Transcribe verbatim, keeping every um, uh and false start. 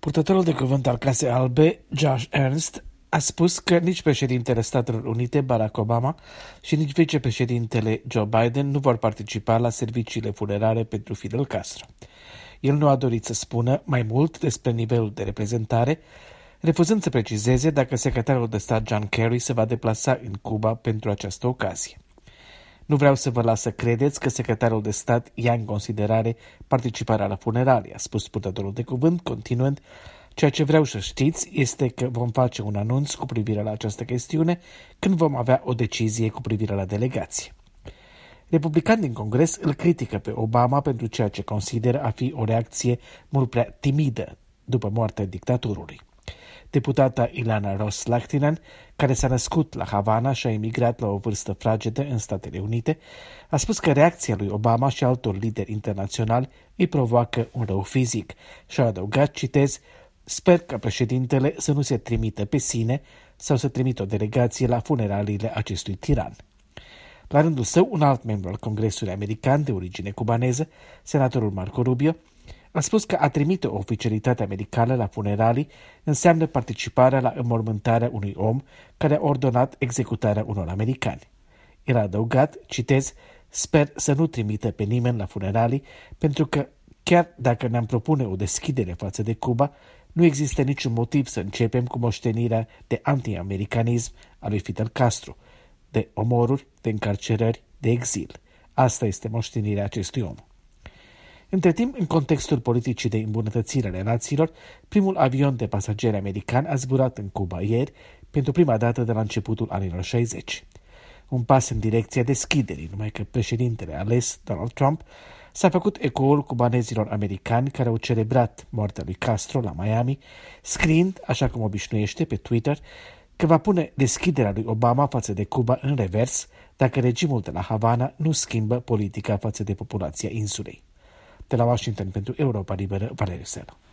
Purtătorul de cuvânt al Casei Albe, Josh Ernst, a spus că nici președintele Statelor Unite, Barack Obama, și nici vicepreședintele Joe Biden nu vor participa la serviciile funerare pentru Fidel Castro. El nu a dorit să spună mai mult despre nivelul de reprezentare, refuzând să precizeze dacă secretarul de stat John Kerry se va deplasa în Cuba pentru această ocazie. Nu vreau să vă las să credeți că secretarul de stat ia în considerare participarea la funeralii, a spus purtătorul de cuvânt, continuând: ceea ce vreau să știți este că vom face un anunț cu privire la această chestiune când vom avea o decizie cu privire la delegație. Republicani din Congres îl critică pe Obama pentru ceea ce consideră a fi o reacție mult prea timidă după moartea dictatorului. Deputata Ilana Ros-Lahtinen, care s-a născut la Havana și a emigrat la o vârstă fragedă în Statele Unite, a spus că reacția lui Obama și altor lideri internaționali îi provoacă un rău fizic și a adăugat, citez: sper ca președintele să nu se trimită pe sine sau să trimită o delegație la funeraliile acestui tiran. La rândul său, un alt membru al Congresului American de origine cubaneză, senatorul Marco Rubio, a spus că a trimite o oficialitate americană la funeralii înseamnă participarea la înmormântarea unui om care a ordonat executarea unor americani. El a adăugat, citez: sper să nu trimită pe nimeni la funeralii, pentru că chiar dacă ne-am propune o deschidere față de Cuba, nu există niciun motiv să începem cu moștenirea de anti-americanism a lui Fidel Castro, de omoruri, de încarcerări, de exil. Asta este moștenirea acestui om. Între timp, în contextul politicii de îmbunătățire a relațiilor, primul avion de pasageri american a zburat în Cuba ieri, pentru prima dată de la începutul anilor șaizeci. Un pas în direcția deschiderii, numai că președintele ales, Donald Trump, s-a făcut ecoul cubanezilor americani care au celebrat moartea lui Castro la Miami, scriind, așa cum obișnuiește pe Twitter, că va pune deschiderea lui Obama față de Cuba în revers dacă regimul de la Havana nu schimbă politica față de populația insulei. De la Washington pentru Europa Liberă, Valeriu Selu.